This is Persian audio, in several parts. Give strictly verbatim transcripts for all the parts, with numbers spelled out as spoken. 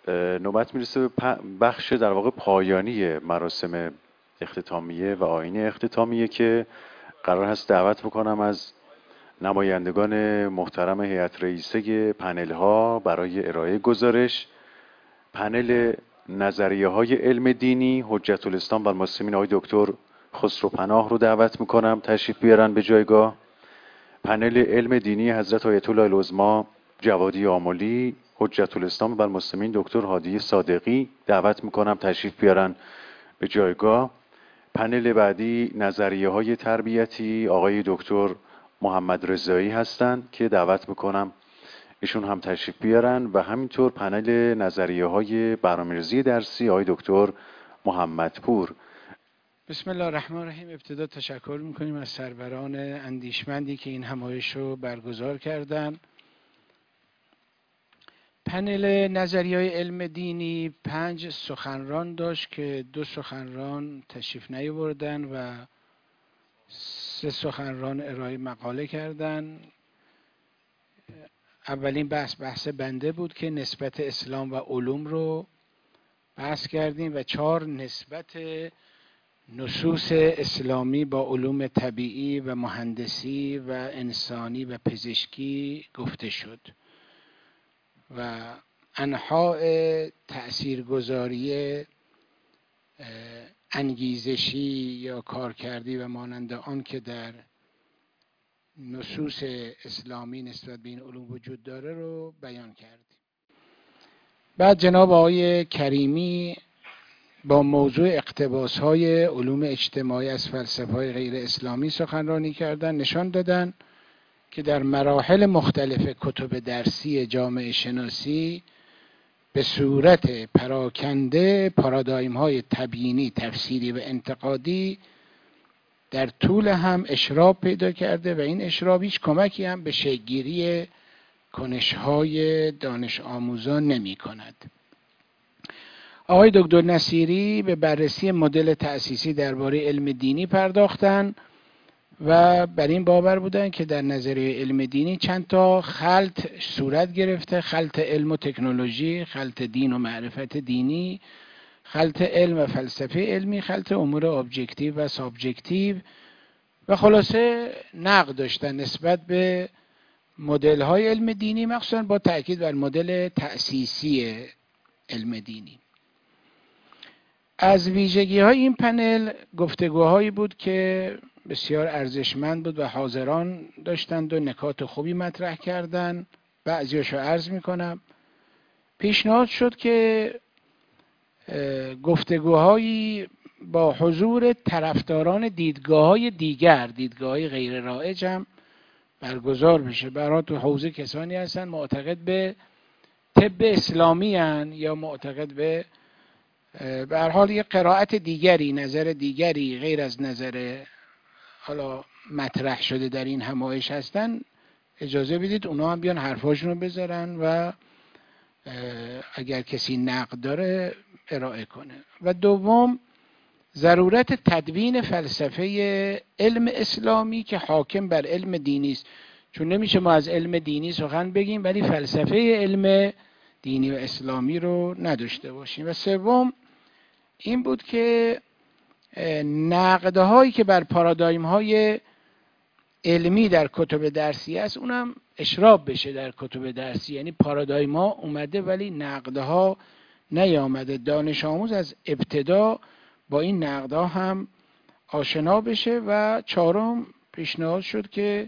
نوبت میرسه به بخش در واقع پایانی مراسم اختتامیه و آیین اختتامیه که قرار هست دعوت بکنم از نمایندگان محترم هیئت رئیسه پنل ها برای ارائه گزارش. پنل نظریه های علم دینی حجت الاسلام و المسلمین آقای دکتر خسرو پناه رو دعوت میکنم تشریف بیارن به جایگاه. پنل علم دینی حضرت آیت الله العظما جوادی آملی حجت الاسلام و المسلمین دکتر هادی صادقی دعوت میکنم تشریف بیارن به جایگاه. پنل بعدی نظریه های تربیتی آقای دکتر محمد رضایی هستند که دعوت میکنم ایشون هم تشریف بیارن و همینطور پنل نظریه های برنامه‌ریزی درسی آقای دکتر محمدپور. بسم الله الرحمن الرحیم. ابتدا تشکر میکنیم از سروران اندیشمندی که این همایش رو برگزار کردن. پنل نظریه‌های علم دینی پنج سخنران داشت که دو سخنران تشریف نیاوردن و سه سخنران ارائه مقاله کردن. اولین بحث بحث بنده بود که نسبت اسلام و علوم رو بحث کردیم و چهار نسبت نصوص اسلامی با علوم طبیعی و مهندسی و انسانی و پزشکی گفته شد و انواع تأثیرگذاری انگیزشی یا کارکردی و مانند آن که در نصوص اسلامی نسبت به این علوم وجود داره رو بیان کردیم. بعد جناب آقای کریمی با موضوع اقتباس‌های علوم اجتماعی از فلسفه‌های غیر اسلامی سخنرانی کردن. نشان دادن که در مراحل مختلف کتب درسی جامعه شناسی به صورت پراکنده پارادایم‌های تبیینی، تفسیری و انتقادی در طول هم اشراب پیدا کرده و این اشراب هیچ کمکی هم به شکل‌گیری کنش‌های دانش آموزان نمی‌کند. آقای دکتر نصیری به بررسی مدل تأسیسی درباره علم دینی پرداختند و بر این باور بودند که در نظریه علم دینی چند تا خلط صورت گرفته: خلط علم و تکنولوژی، خلط دین و معرفت دینی، خلط علم و فلسفه علمی، خلط امور ابجکتیو و سابجکتیو و خلاصه نقد داشتن نسبت به مدل های علم دینی، مخصوصا با تأکید بر مدل تأسیسی علم دینی. از ویژگی های این پنل گفتگوهایی بود که بسیار ارزشمند بود و حاضران داشتند و نکات خوبی مطرح کردند. بعضیاشو عرض میکنم. پیشنهاد شد که گفتگوهایی با حضور طرفداران دیدگاه‌های دیگر، دیدگاه‌های غیر رایج هم برگزار بشه. برای تو حوزه کسانی هستن معتقد به طب اسلامی هن یا معتقد به به هر حال یک قرائت دیگری، نظر دیگری غیر از نظر حالا مطرح شده در این همایش هستن. اجازه بدید اونا هم بیان حرفاشون رو بذارن و اگر کسی نقد داره ارائه کنه. و دوم، ضرورت تدوین فلسفه علم اسلامی که حاکم بر علم دینی است، چون نمیشه ما از علم دینی سخن بگیم ولی فلسفه علم دینی و اسلامی رو نداشته باشیم. و سوم این بود که نقدهایی که بر پارادایم‌های علمی در کتب درسی است اونم اشراب بشه در کتب درسی. یعنی پارادایم‌ها اومده ولی نقدها نیامده. دانش آموز از ابتدا با این نقدها هم آشنا بشه. و چهارم پیشنهاد شد که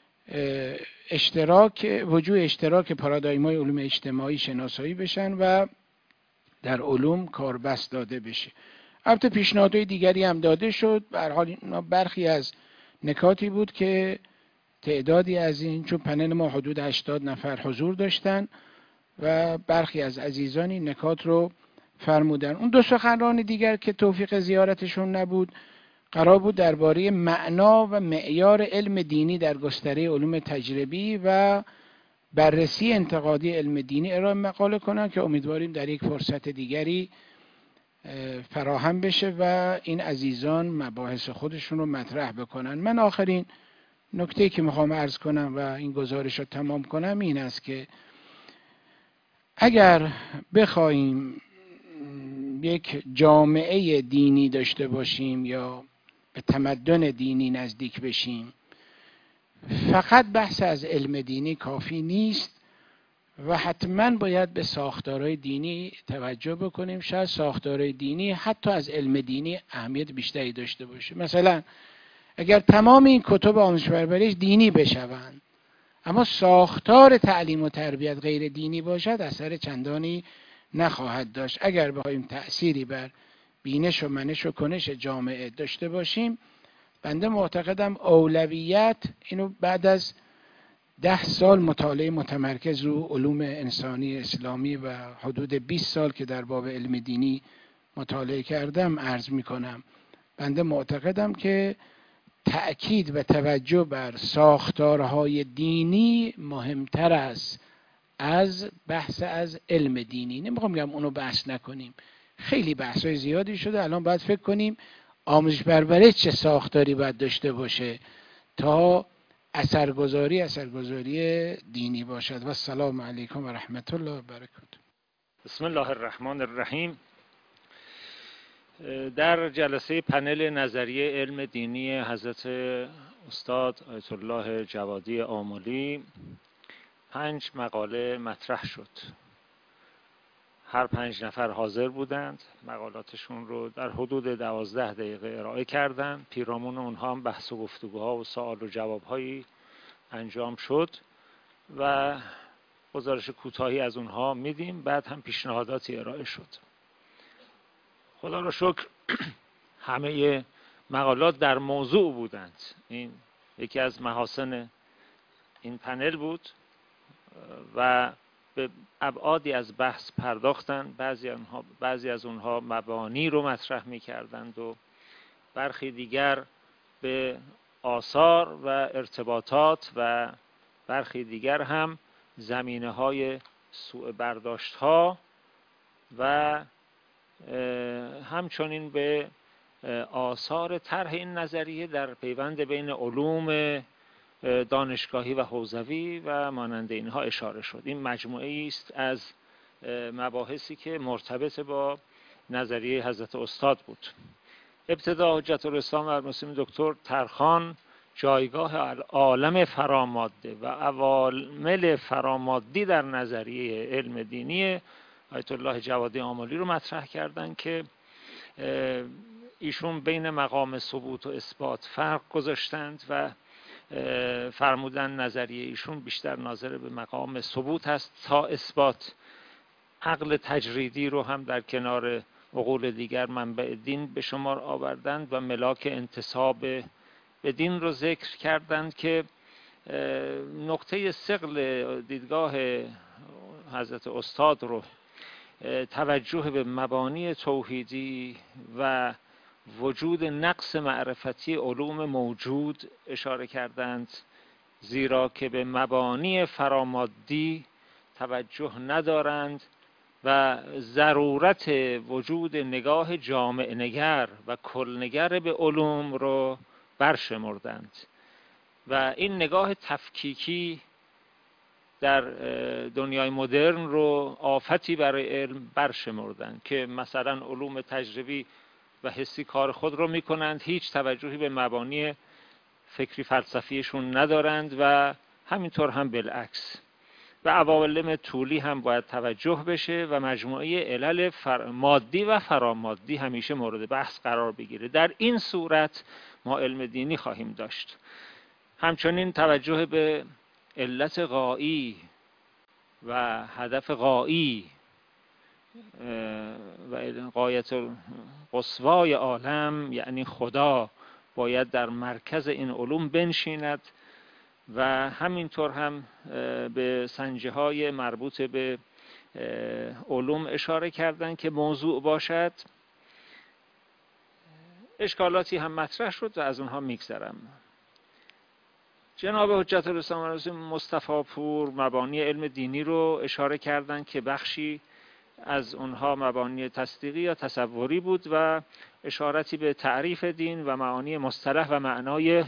اشتراک وجود اشتراک پارادایم‌های علوم اجتماعی شناسایی بشن و در علوم کاربست داده بشه. البته پیشنهادهای دیگری هم داده شد. به هر حال برخی از نکاتی بود که تعدادی از این، چون پنل ما حدود هشتاد نفر حضور داشتن و برخی از عزیزان این نکات رو فرمودن. اون دو سخنران دیگر که توفیق زیارتشون نبود، قرار بود درباره معنا و معیار علم دینی در گستره علوم تجربی و بررسی انتقادی علم دینی ارائه مقاله کنن که امیدواریم در یک فرصت دیگری فراهم بشه و این عزیزان مباحث خودشون رو مطرح بکنن. من آخرین نکته که میخوام عرض کنم و این گزارش رو تمام کنم این است که اگر بخوایم یک جامعه دینی داشته باشیم یا به تمدن دینی نزدیک بشیم، فقط بحث از علم دینی کافی نیست و حتما باید به ساختارهای دینی توجه بکنیم. شاید ساختارهای دینی حتی از علم دینی اهمیت بیشتری داشته باشه. مثلا اگر تمام این کتب آموزش پرورش دینی بشوند اما ساختار تعلیم و تربیت غیر دینی باشد، اثر چندانی نخواهد داشت. اگر بخوایم تأثیری بر بینش و منش و کنش جامعه داشته باشیم، بنده معتقدم اولویت اینو بعد از ده سال مطالعه متمرکز رو علوم انسانی اسلامی و حدود بیست سال که در باب علم دینی مطالعه کردم عرض می کنم. بنده معتقدم که تأکید و توجه بر ساختارهای دینی مهمتر است از بحث از علم دینی. نمیخوام بگم اونو بحث نکنیم، خیلی بحث‌های زیادی شده. الان باید فکر کنیم آموزش پرورش چه ساختاری باید داشته باشه تا اثرگذاری اثرگذاری دینی باشد. و السلام علیکم و رحمت الله و برکاته. بسم الله الرحمن الرحیم. در جلسه پنل نظریه علم دینی حضرت استاد آیت الله جوادی آملی پنج مقاله مطرح شد. هر پنج نفر حاضر بودند، مقالاتشون رو در حدود دوازده دقیقه ارائه کردند. پیرامون اونها هم بحث و گفتگوها و سوال و جوابهایی انجام شد و گزارش کوتاهی از اونها میدیم. بعد هم پیشنهاداتی ارائه شد. خدا را شکر همه مقالات در موضوع بودند. این یکی از محاسن این پنل بود و به ابعادی از بحث پرداختند. بعضی اونها بعضی از اونها مبانی رو مطرح می‌کردند و برخی دیگر به آثار و ارتباطات و برخی دیگر هم زمینه‌های سوء برداشت‌ها و همچنین به آثار طرح این نظریه در پیوند بین علوم دانشگاهی و حوزوی و مانند اینها اشاره شد. این مجموعه است از مباحثی که مرتبط با نظریه حضرت استاد بود. ابتدا حجت الاسلام و المسلمین دکتر ترخان جایگاه عالم فراماده و عوامل فرامادی در نظریه علم دینی آیت الله جوادی آملی رو مطرح کردند که ایشون بین مقام ثبوت و اثبات فرق گذاشتند و فرمودن نظریه ایشون بیشتر ناظر به مقام ثبوت هست تا اثبات. عقل تجریدی رو هم در کنار عقول دیگر منبع دین به شمار آوردند و ملاک انتساب به دین رو ذکر کردند که نقطه ثقل دیدگاه حضرت استاد رو توجه به مبانی توحیدی و وجود نقص معرفتی علوم موجود اشاره کردند، زیرا که به مبانی فرامادی توجه ندارند و ضرورت وجود نگاه جامع نگر و کل نگر به علوم رو برشمردند و این نگاه تفکیکی در دنیای مدرن رو آفتی برای علم برشمردند که مثلا علوم تجربی و حسی کار خود رو میکنند، هیچ توجهی به مبانی فکری فلسفیشون ندارند و همینطور هم بالعکس. و عوامل طولی هم باید توجه بشه و مجموعه علل مادی و فرامادی همیشه مورد بحث قرار بگیره. در این صورت ما علم دینی خواهیم داشت. همچنین توجه به علت غایی و هدف غایی و غایت قصوای عالم یعنی خدا باید در مرکز این علوم بنشیند و همینطور هم به سنجه های مربوط به علوم اشاره کردن که موضوع باشد. اشکالاتی هم مطرح شد و از اونها میگذرم. جناب حجت الاسلام مصطفی پور مبانی علم دینی رو اشاره کردند که بخشی از اونها مبانی تصدیقی یا تصوری بود و اشارتی به تعریف دین و معانی مصطلح و معنای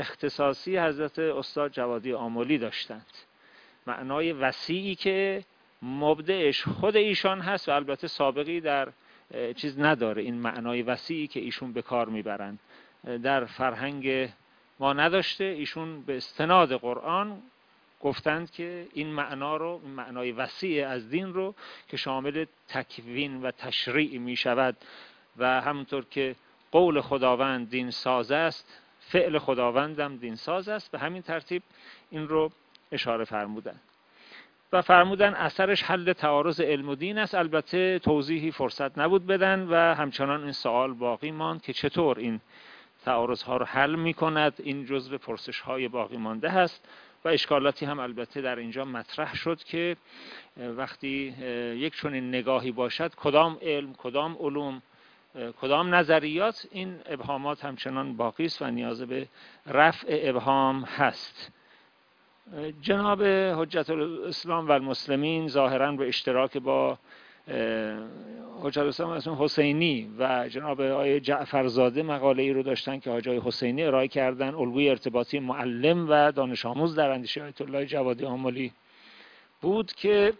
اختصاصی حضرت استاد جوادی آملی داشتند. معنای وسیعی که مبدعش خود ایشان هست و البته سابقی در چیز نداره. این معنای وسیعی که ایشون به کار میبرند در فرهنگ ما نداشته. ایشون به استناد قرآن گفتند که این معنا رو، این معنای وسیع از دین رو که شامل تکوین و تشریع می شود و همونطور که قول خداوند دین ساز است، فعل خداوندم دین ساز است، به همین ترتیب این رو اشاره فرمودن و فرمودن اثرش حل تعارض علم و دین است. البته توضیحی فرصت نبود بدن و همچنان این سوال باقی ماند که چطور این تعارض ها رو حل می کند. این جزو پرسش های باقی مانده هست و اشکالاتی هم البته در اینجا مطرح شد که وقتی یک چنین نگاهی باشد کدام علم، کدام علوم، کدام نظریات، این ابهامات همچنان باقی است و نیاز به رفع ابهام هست. جناب حجت الاسلام و المسلمین ظاهراً به اشتراک با حجت الاسلام حسینی و جناب آقای جعفرزاده مقاله ای رو داشتن که آقای حسینی ارائه کردن، الگوی ارتباطی معلم و دانش آموز در اندیشه آیت الله جوادی آملی بود که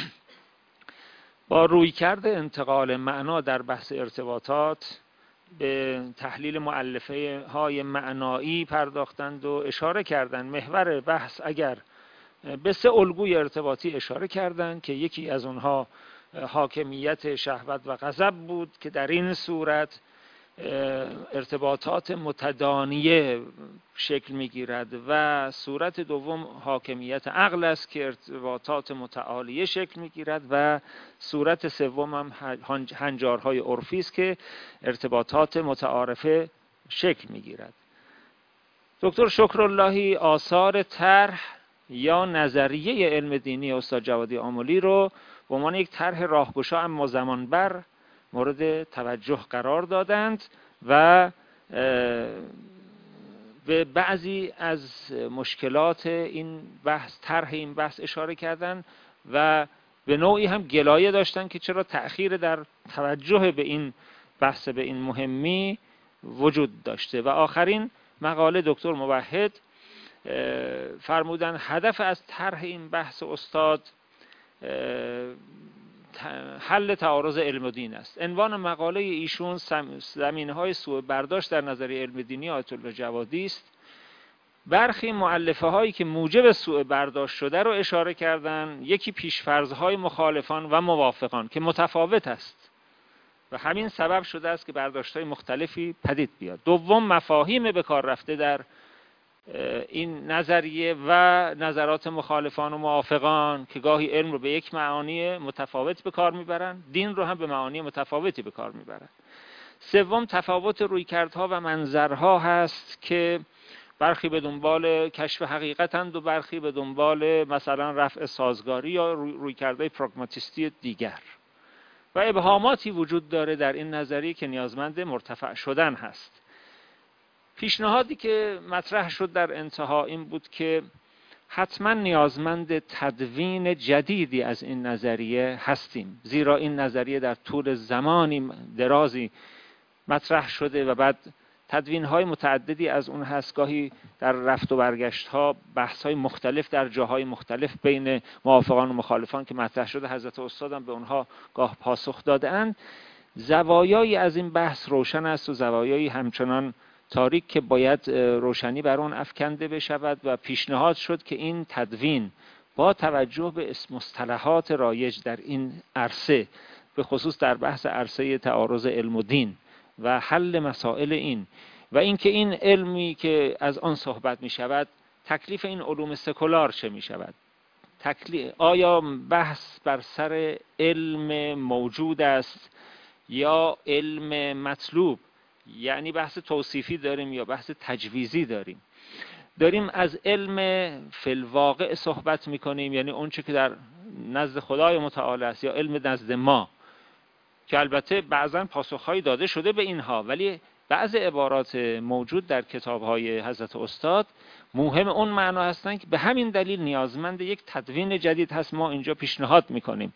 با رویکرد انتقال معنا در بحث ارتباطات به تحلیل مؤلفه های معنایی پرداختند و اشاره کردند محور بحث اگر به سه الگوی ارتباطی اشاره کردند که یکی از اونها حاکمیت شهوت و غضب بود که در این صورت ارتباطات متدانیه شکل میگیرد و صورت دوم حاکمیت عقل است که ارتباطات متعالیه شکل میگیرد و صورت سوم هم هنجارهای عرفی است که ارتباطات متعارفه شکل میگیرد. دکتر شکراللهی آثار طرح یا نظریه علم دینی استاد جوادی آملی رو به عنوان یک طرح راهگشا اما زمانبر مورد توجه قرار دادند و به بعضی از مشکلات این بحث، طرح این بحث اشاره کردند و به نوعی هم گلایه داشتند که چرا تأخیر در توجه به این بحث، به این مهمی وجود داشته. و آخرین مقاله دکتر موحد فرمودن هدف از طرح این بحث استاد حل تعارض علم و دین است. عنوان مقاله ایشون زمینه‌های سوء برداشت در نظریه علم دینی آیت الله جوادی است. برخی مؤلفه هایی که موجب سوء برداشت شده رو اشاره کردن. یکی پیشفرض‌های مخالفان و موافقان که متفاوت است و همین سبب شده است که برداشت‌های مختلفی پدید بیاد. دوم مفاهیم به کار رفته در این نظریه و نظرات مخالفان و موافقان که گاهی علم رو به یک معانی متفاوت به کار میبرن، دین رو هم به معانی متفاوتی به کار میبرن. سوم تفاوت رویکردها و منظرها هست که برخی به دنبال کشف حقیقتند و برخی به دنبال مثلا رفع سازگاری یا رویکردهای پراگماتیستی دیگر و ابهاماتی وجود داره در این نظریه که نیازمند مرتفع شدن هست. پیشنهادی که مطرح شد در انتها این بود که حتما نیازمند تدوین جدیدی از این نظریه هستیم، زیرا این نظریه در طول زمانی درازی مطرح شده و بعد تدوین‌های متعددی از اون هست. گاهی در رفت و برگشت‌ها بحث‌های مختلف در جاهای مختلف بین موافقان و مخالفان که مطرح شده، حضرت استادم به اونها گاه پاسخ داده‌اند. زوایایی از این بحث روشن است و زوایایی همچنان تاریک که باید روشنی بر آن افکنده بشود و پیشنهاد شد که این تدوین با توجه به مصطلحات رایج در این عرصه، به خصوص در بحث عرصه تعارض علم و دین و حل مسائل این و اینکه این علمی که از آن صحبت می شود تکلیف این علوم سکولار چه می شود، تکلیف آیا بحث بر سر علم موجود است یا علم مطلوب، یعنی بحث توصیفی داریم یا بحث تجویزی داریم، داریم از علم فی الواقع صحبت میکنیم، یعنی اون چه که در نزد خدای متعال است، یا علم نزد ما که البته بعضا پاسخهایی داده شده به اینها، ولی بعض عبارات موجود در کتابهای حضرت استاد مهم اون معنا هستن که به همین دلیل نیازمند یک تدوین جدید هست. ما اینجا پیشنهاد میکنیم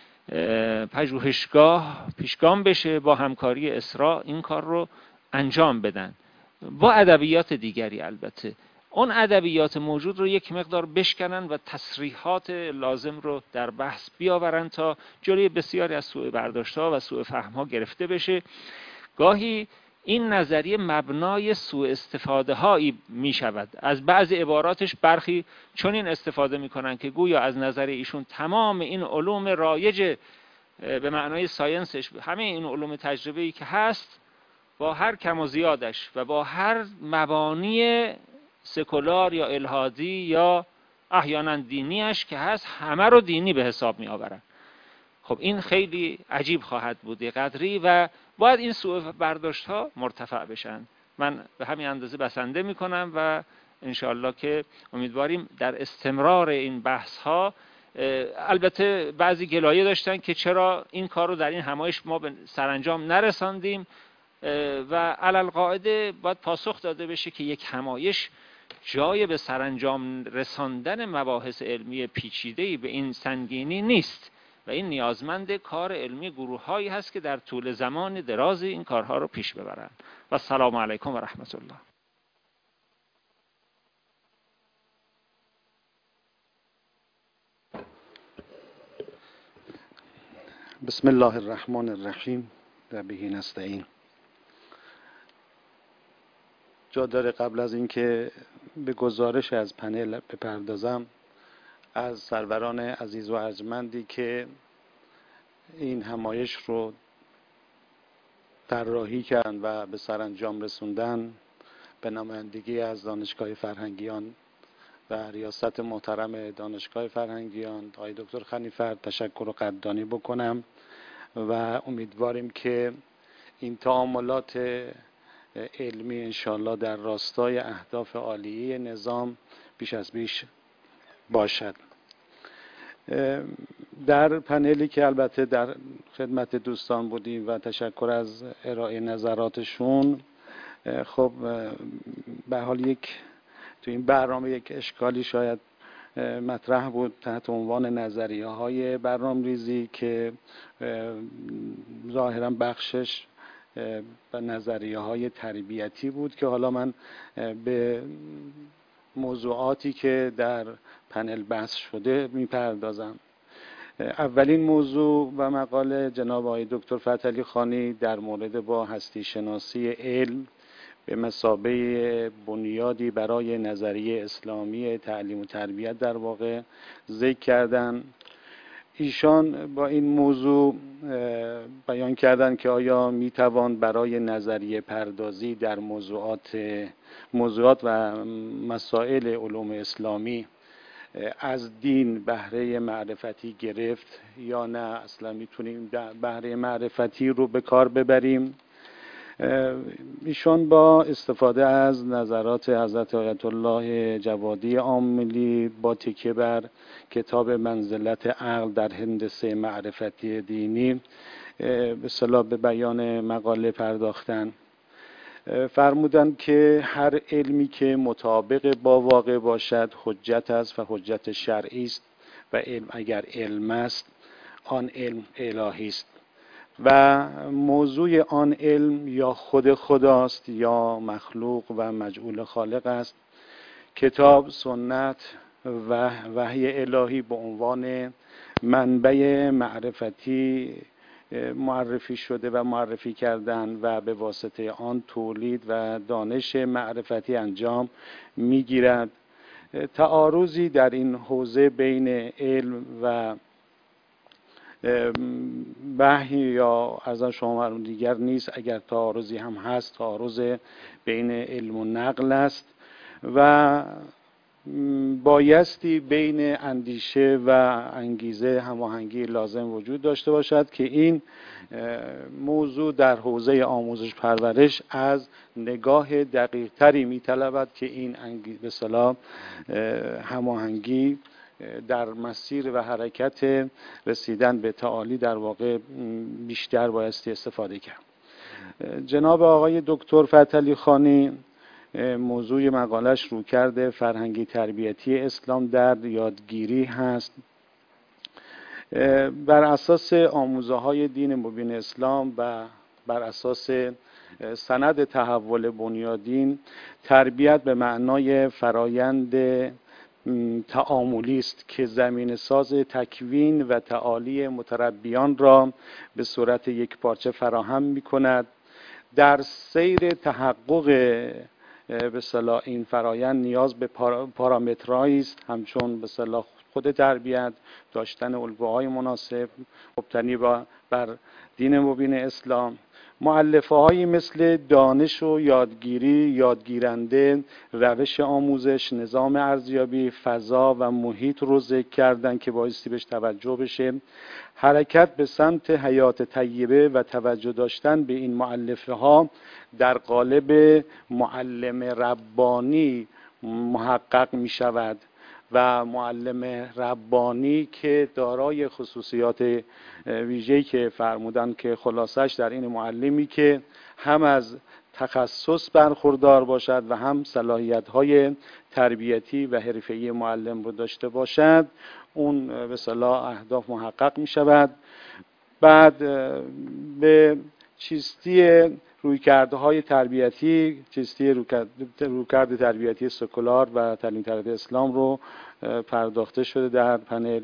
پژوهشگاه پیشگام بشه با همکاری اسرا این کار رو انجام بدن با ادبیات دیگری، البته اون ادبیات موجود رو یک مقدار بشکنن و تصریحات لازم رو در بحث بیاورن تا جلوی بسیاری از سوء برداشت‌ها و سوء فهم‌ها گرفته بشه. گاهی این نظریه مبنای سوء استفاده هایی می شود. از بعضی عباراتش برخی چون این استفاده می کنن که گویا از نظر ایشون تمام این علوم رایج به معنای ساینسش، همه این علوم تجربه‌ای که هست، با هر کم و زیادش و با هر مبانی سکولار یا الحادی یا احیانا دینیش که هست، همه رو دینی به حساب می آورن. خب این خیلی عجیب خواهد بود قدری و باید این سوء برداشت ها مرتفع بشن. من به همین اندازه بسنده می کنم و انشاءالله که امیدواریم در استمرار این بحث ها، البته بعضی گلایه داشتن که چرا این کار رو در این همایش ما به سرانجام نرساندیم و علالقاعده باید پاسخ داده بشه که یک همایش جای به سرانجام رساندن مباحث علمی پیچیده‌ای به این سنگینی نیست و این نیازمند کار علمی گروه هایی هست که در طول زمان درازی این کارها رو پیش ببرند. و السلام علیکم و رحمت الله. بسم الله الرحمن الرحیم و به نستعین. جا داره قبل از اینکه به گزارش از پنل بپردازم، از سروران عزیز و ارجمندی که این همایش رو طراحی کردن و به سرانجام رسوندن، به نمایندگی از دانشگاه فرهنگیان و ریاست محترم دانشگاه فرهنگیان آقای دکتر خنیفر تشکر و قدردانی بکنم و امیدواریم که این تعاملات علمی انشاءالله در راستای اهداف عالیه نظام بیش از بیش باشد. در پنلی که البته در خدمت دوستان بودیم و تشکر از ارائه نظراتشون، خب به حال یک تو این برنامه یک اشکالی شاید مطرح بود تحت عنوان نظریه های برنامه‌ریزی که ظاهرا بخشش به نظریه های تربیتی بود که حالا من به موضوعاتی که در پنل بحث شده میپردازم. اولین موضوع و مقاله جناب آقای دکتر فتحعلی خانی در مورد با هستی شناسی علم به مثابه بنیادی برای نظریه اسلامی تعلیم و تربیت در واقع ذکر کردن. ایشان با این موضوع بیان کردن که آیا میتوان برای نظریه پردازی در موضوعات موضوعات و مسائل علوم اسلامی از دین بهره معرفتی گرفت یا نه اصلا میتونیم بهره معرفتی رو به کار ببریم. ایشان با استفاده از نظرات حضرت آیت الله جوادی عاملی با تکیه بر کتاب منزلت عقل در هندسه معرفتی دینی به اصطلاح به بیان مقاله پرداختن. فرمودند که هر علمی که مطابق با واقع باشد حجت است و حجت شرعی است و علم اگر علم است آن علم الهی است و موضوع آن علم یا خود خداست یا مخلوق و مجعول خالق است. کتاب، سنت و وحی الهی به عنوان منبع معرفتی معرفی شده و معرفی کردن و به واسطه آن تولید و دانش معرفتی انجام میگیرد. تعارضی در این حوزه بین علم و وحی یا از شما دیگر نیست. اگر تعارضی هم هست، تعارض بین علم و نقل است و بایستی بین اندیشه و انگیزه هماهنگی لازم وجود داشته باشد که این موضوع در حوزه آموزش پرورش از نگاه دقیق تری می‌طلبد که این به اصطلاح هماهنگی در مسیر و حرکت رسیدن به تعالی در واقع بیشتر بایستی استفاده کرد. جناب آقای دکتر فتحعلی خانی موضوع مقالش رویکرد فرهنگی تربیتی اسلام در یادگیری هست. بر اساس آموزه های دین مبین اسلام و بر اساس سند تحول بنیادین، تربیت به معنای فرایند تعاملی است که زمین ساز تکوین و تعالی متربیان را به صورت یک پارچه فراهم می کند. در سیر تحقق به اصطلاح این فرایند نیاز به پارامترهایی است، همچون به اصطلاح خود تربیت، داشتن الگوهای مناسب مبتنی بر دین مبین اسلام، مؤلفه هایی مثل دانش و یادگیری، یادگیرنده، روش آموزش، نظام ارزیابی، فضا و محیط رو ذکر کردن که بایستی بهش توجه بشه. حرکت به سمت حیات طیبه و توجه داشتن به این مؤلفه ها در قالب معلم ربانی محقق می شود و معلم ربانی که دارای خصوصیات ویژه‌ای که فرمودن که خلاصش در این معلمی که هم از تخصص برخوردار باشد و هم صلاحیت‌های تربیتی و حرفه‌ای معلم رو داشته باشد، اون به اصطلاح اهداف محقق می شود. بعد به چیستی رویکردهای تربیتی، چیستی رویکرد تربیتی سکولار و تعلیم تربیت اسلام رو پرداخته شده در پنل.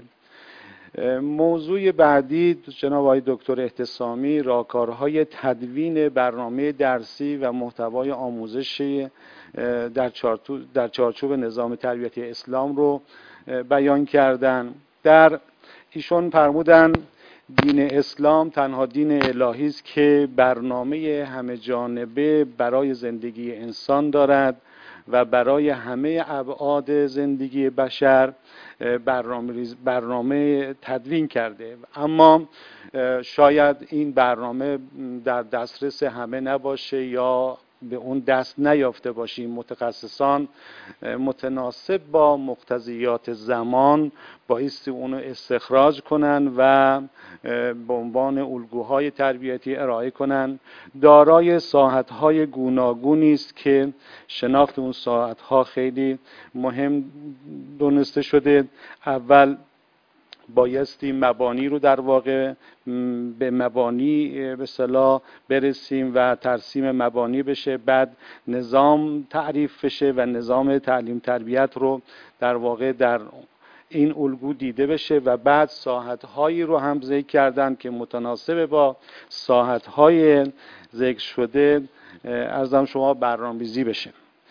موضوع بعدی جناب آقای دکتر احتسامی راهکارهای تدوین برنامه درسی و محتوای آموزشی در در چارچوب نظام تربیتی اسلام رو بیان کردن. در ایشون فرمودن دین اسلام تنها دین الهی است که برنامه همه جانبه برای زندگی انسان دارد و برای همه ابعاد زندگی بشر برنامه, برنامه تدوین کرده، اما شاید این برنامه در دسترس همه نباشه یا به اون دست نیافته باشیم. متخصصان متناسب با مقتضیات زمان بایستی اونو استخراج کنن و به عنوان الگوهای تربیتی ارائه کنن. دارای ساحت‌های گوناگونی است که شناخت اون ساحت‌ها خیلی مهم دونسته شده. اول بایستی مبانی رو در واقع به مبانی به اصطلاح برسیم و ترسیم مبانی بشه، بعد نظام تعریف بشه و نظام تعلیم تربیت رو در واقع در این الگو دیده بشه و بعد ساحت‌هایی رو هم ذکر کردن که متناسب با ساحت‌های ذکر شده ارزم شما برنامه‌ریزی بشه.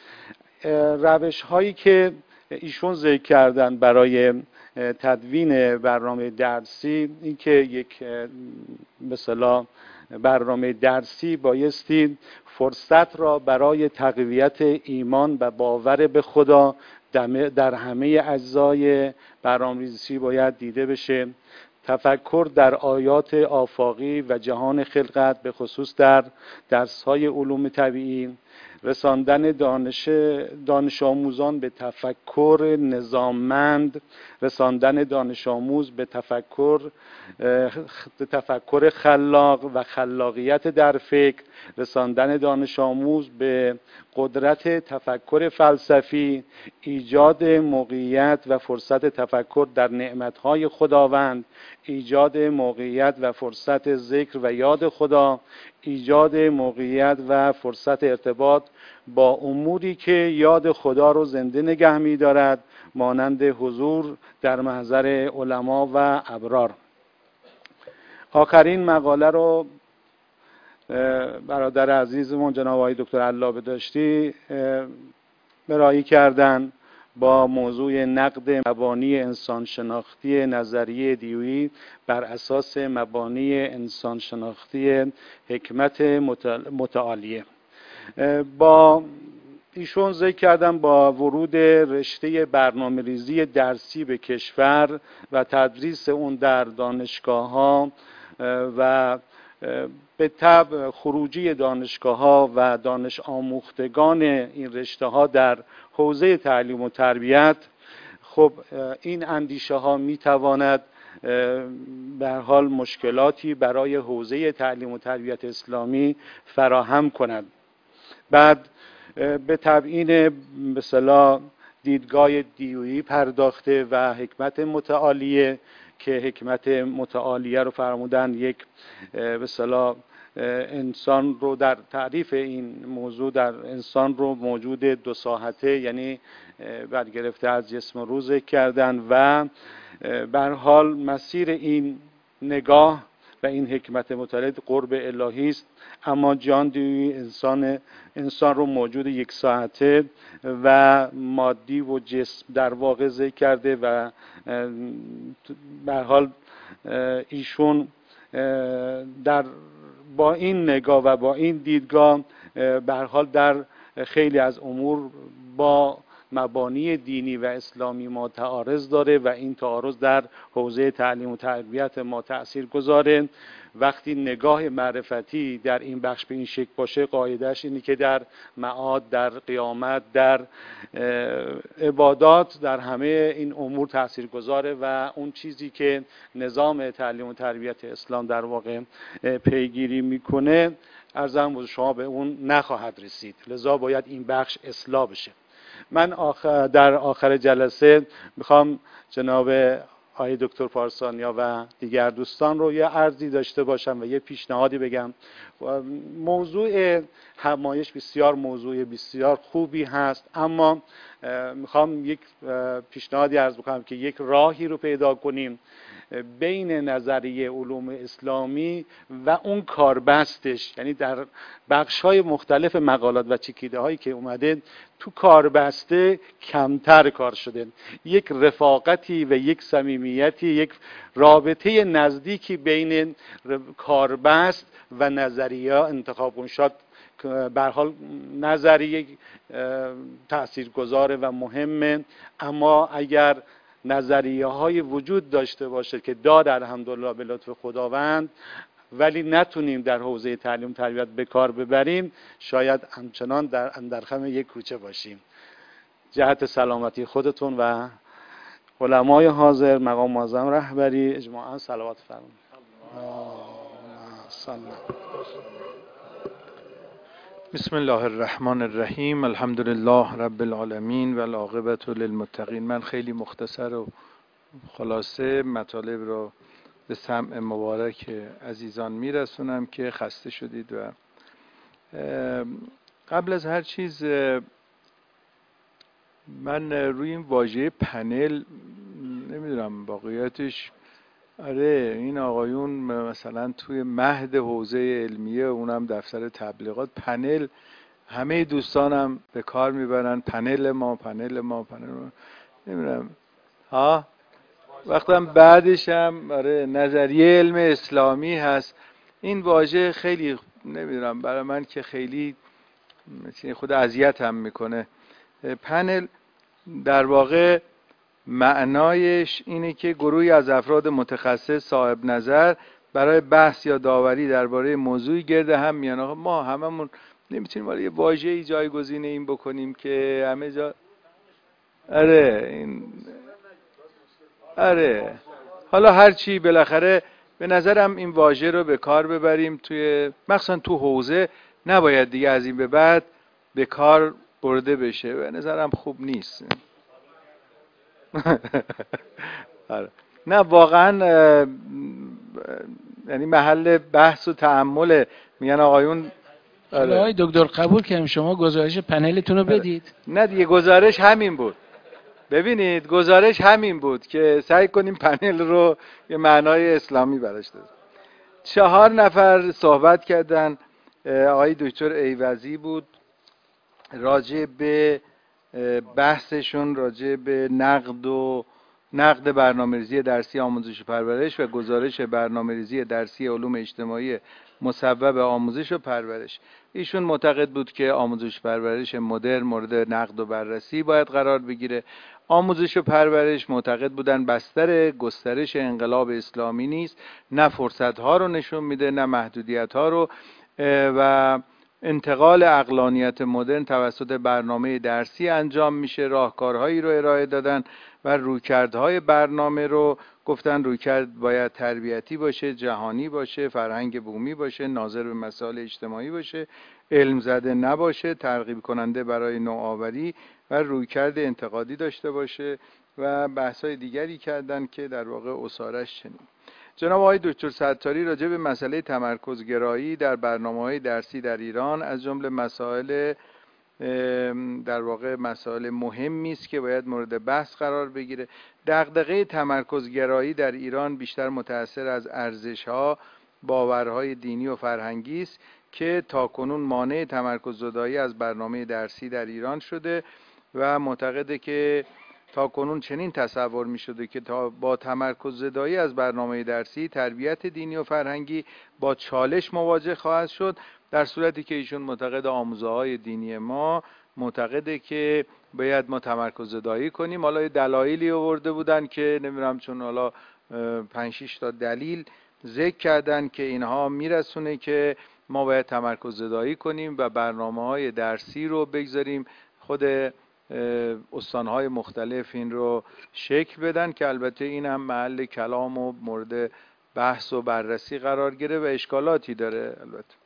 روش‌هایی که ایشون ذکر کردن برای تدوین برنامه درسی، این که یک به اصطلاح برنامه درسی بایستی فرصت را برای تقویت ایمان و باور به خدا در همه اجزای برنامه‌ریزی باید دیده بشه. تفکر در آیات آفاقی و جهان خلقت به خصوص در درس‌های علوم طبیعی، رساندن دانش دانش آموزان به تفکر نظاممند، رساندن دانش آموز به تفکر تفکر خلاق و خلاقیت در فکر، رساندن دانش آموز به قدرت تفکر فلسفی، ایجاد موقعیت و فرصت تفکر در نعمتهای خداوند، ایجاد موقعیت و فرصت ذکر و یاد خدا، ایجاد موقعیت و فرصت ارتباط با اموری که یاد خدا رو زنده نگه می دارد، مانند حضور در محضر علما و ابرار. آخرین مقاله رو برادر عزیزمون جناب آقای دکتر علابه داشتی ارائه کردن با موضوع نقد مبانی انسان شناختی نظریه دیویی بر اساس مبانی انسان شناختی حکمت متعالیه. با ایشون ذکر کردم با ورود رشته برنامه‌ریزی درسی به کشور و تدریس اون در دانشگاه‌ها و به طبع خروجی دانشگاه‌ها و دانش آموختگان این رشته‌ها در حوزه تعلیم و تربیت، خب این اندیشه ها میتواند به هر حال مشکلاتی برای حوزه تعلیم و تربیت اسلامی فراهم کند. بعد به تبیین به اصطلاح دیدگاه دیویی پرداخته و حکمت متعالیه که حکمت متعالیه رو فرمودن، یک به اصطلاح انسان رو در تعریف این موضوع در انسان رو موجود دو ساحته، یعنی برگرفته از جسم رو ذکر کردن و به هر حال مسیر این نگاه و این حکمت متعالی قرب الهی است، اما جان دیوی انسان انسان رو موجود یک ساعته و مادی و جسم در واقع ذکر کرده و به هر حال ایشون در با این نگاه و با این دیدگاه به هر حال در خیلی از امور با مبانی دینی و اسلامی ما تعارض داره و این تعارض در حوزه تعلیم و تربیت ما تأثیر گذاره. وقتی نگاه معرفتی در این بخش به این شکل باشه، قاعدهش اینه که در معاد، در قیامت، در عبادات، در همه این امور تأثیر گذاره و اون چیزی که نظام تعلیم و تربیت اسلام در واقع پیگیری میکنه ارزم به شما به اون نخواهد رسید. لذا باید این بخش اصلاح بشه. من آخر در آخر جلسه میخوام جناب آقای دکتر پارسانیا و دیگر دوستان رو یه عرضی داشته باشم و یه پیشنهادی بگم. موضوع همایش بسیار موضوع بسیار خوبی هست، اما میخوام یک پیشنهادی عرض بکنم که یک راهی رو پیدا کنیم بین نظریه علوم اسلامی و اون کاربستش، یعنی در بخش‌های مختلف مقالات و چکیده هایی که اومده تو کاربسته کمتر کار شده. یک رفاقتی و یک صمیمیتی، یک رابطه نزدیکی بین کاربست و نظریه انتخاب کن. شاید به هر حال نظریه تاثیرگذاره و مهمه، اما اگر نظریه های وجود داشته باشه که داد الحمدلله به لطف خداوند، ولی نتونیم در حوزه تعلیم تربیت به کار ببریم، شاید همچنان در اندرخم یک کوچه باشیم. جهت سلامتی خودتون و علمای حاضر، مقام معظم رهبری اجماعاً صلوات فرمایید. بسم الله الرحمن الرحیم. الحمد لله رب العالمین و العاقبة للمتقین. من خیلی مختصر و خلاصه مطالب رو به سمع مبارک عزیزان میرسونم که خسته شدید. و قبل از هر چیز من روی این واژه پنل نمیدونم واقعیتش، آره این آقایون مثلا توی مهد حوزه علمیه، اونم دفتر تبلیغات، پنل همه دوستانم به کار میبرن، پنل ما پنل ما پنل ما نمیدونم ها. وقتم بعدش هم آره نظریه علم اسلامی هست. این واژه خیلی نمیدونم برای من که خیلی خود اذیت هم میکنه. پنل در واقع معنایش اینه که گروهی از افراد متخصص صاحب نظر برای بحث یا داوری درباره موضوعی گرد هم میان. آقا ما هممون نمیتونیم ولی یه واژه‌ای جایگزین این بکنیم که همه جا آره این آره حالا هر چی بالاخره به نظرم این واژه رو به کار ببریم توی مخصوصا تو حوزه، نباید دیگه از این به بعد به کار برده بشه. به نظرم خوب نیست. نه واقعا یعنی محل بحث و تأمل. میگن آقایون آقای دکتر قبول کردیم شما گزارش پنلتون رو بدید. نه دیگه گزارش همین بود. ببینید گزارش همین بود که سعی کنیم پنل رو یه معنای اسلامی براش دادیم. چهار نفر صحبت کردن. آقای دکتر ایوزی بود، راجع به بحثشون راجع به نقد و نقد برنامه‌ریزی درسی آموزش و پرورش و گزارش برنامه‌ریزی درسی علوم اجتماعی مصوب آموزش و پرورش. ایشون معتقد بود که آموزش و پرورش مدرن مورد نقد و بررسی باید قرار بگیره. آموزش و پرورش معتقد بودن بستر گسترش انقلاب اسلامی نیست، نه فرصت‌ها رو نشون میده نه محدودیت‌ها رو، و انتقال عقلانیت مدرن توسط برنامه درسی انجام میشه. راهکارهایی رو ارائه دادن و رویکردهای برنامه رو گفتن رویکرد باید تربیتی باشه، جهانی باشه، فرهنگ بومی باشه، ناظر به مسائل اجتماعی باشه، علم زده نباشه، ترغیب کننده برای نوآوری و رویکرد انتقادی داشته باشه. و بحث‌های دیگری کردن که در واقع اسارش چنین. جناب آقای دکتر ستاری راجع به مسئله تمرکزگرایی در برنامه‌های درسی در ایران از جمله مسائل در واقع مسائل مهمی است که باید مورد بحث قرار بگیره. دغدغه تمرکزگرایی در ایران بیشتر متأثر از ارزش‌ها، باورهای دینی و فرهنگی است که تاکنون مانع تمرکز زدایی از برنامه درسی در ایران شده و معتقده که تاکنون چنین تصور می شده که تا با تمرکز زدایی از برنامه درسی تربیت دینی و فرهنگی با چالش مواجه خواهد شد، در صورتی که ایشون معتقد آموزه‌های دینی ما معتقده که باید ما تمرکز زدایی کنیم. حالا دلایلی آورده بودن که نمیدونم، چون حالا پنج شش تا دلیل ذکر کردن که اینها میرسونه که ما باید تمرکز زدایی کنیم و برنامه‌های درسی رو بگذاریم خود استانهای مختلف این رو شکل بدن، که البته این هم محل کلام و مورد بحث و بررسی قرار گرفت و اشکالاتی داره. البته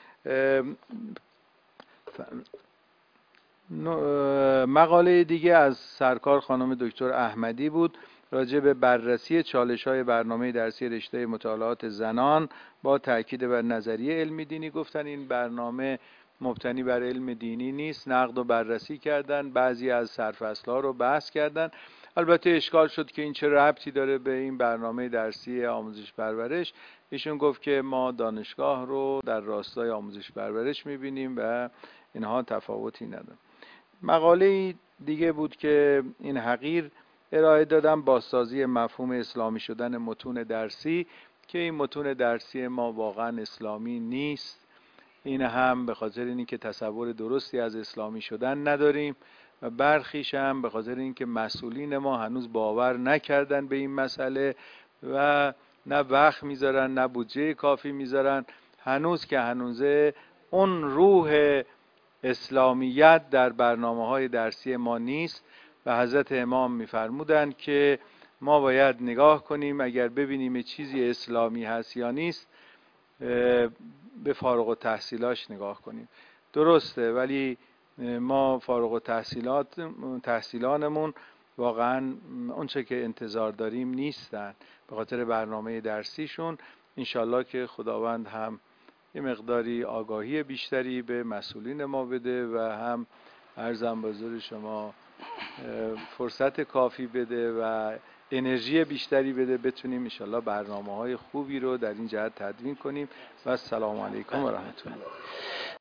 مقاله دیگه از سرکار خانم دکتر احمدی بود راجع به بررسی چالش‌های برنامه درسی رشته مطالعات زنان با تاکید بر نظریه علمی دینی. گفتن این برنامه مبتنی بر علم دینی نیست، نقد و بررسی کردن، بعضی از سرفصل‌ها رو بحث کردن. البته اشکال شد که این چه ربطی داره به این برنامه درسی آموزش پرورش. ایشون گفت که ما دانشگاه رو در راستای آموزش پرورش می‌بینیم و اینها تفاوتی نداره. مقاله دیگه بود که این حقیر ارائه دادم، بازسازی مفهوم اسلامی شدن متون درسی، که این متون درسی ما واقعا اسلامی نیست. این هم به خاطر اینی که تصور درستی از اسلامی شدن نداریم و برخیش هم به خاطر اینکه مسئولین ما هنوز باور نکردن به این مسئله و نه وقت میذارن نه بودجه کافی میذارن. هنوز که هنوزه اون روح اسلامیت در برنامه‌های درسی ما نیست و حضرت امام می‌فرمودند که ما باید نگاه کنیم اگر ببینیم چیزی اسلامی هست یا نیست به فارغ التحصیلاش نگاه کنیم. درسته، ولی ما فارغ التحصیلات تحصیلانمون واقعا اونچه که انتظار داریم نیستن به خاطر برنامه درسیشون. انشالله که خداوند هم یه مقداری آگاهی بیشتری به مسئولین ما بده و هم عرضم به حضور شما فرصت کافی بده و انرژی بیشتری بده، بتونیم انشالله برنامه‌های خوبی رو در این جهت تدوین کنیم. و السلام علیکم و رحمت الله.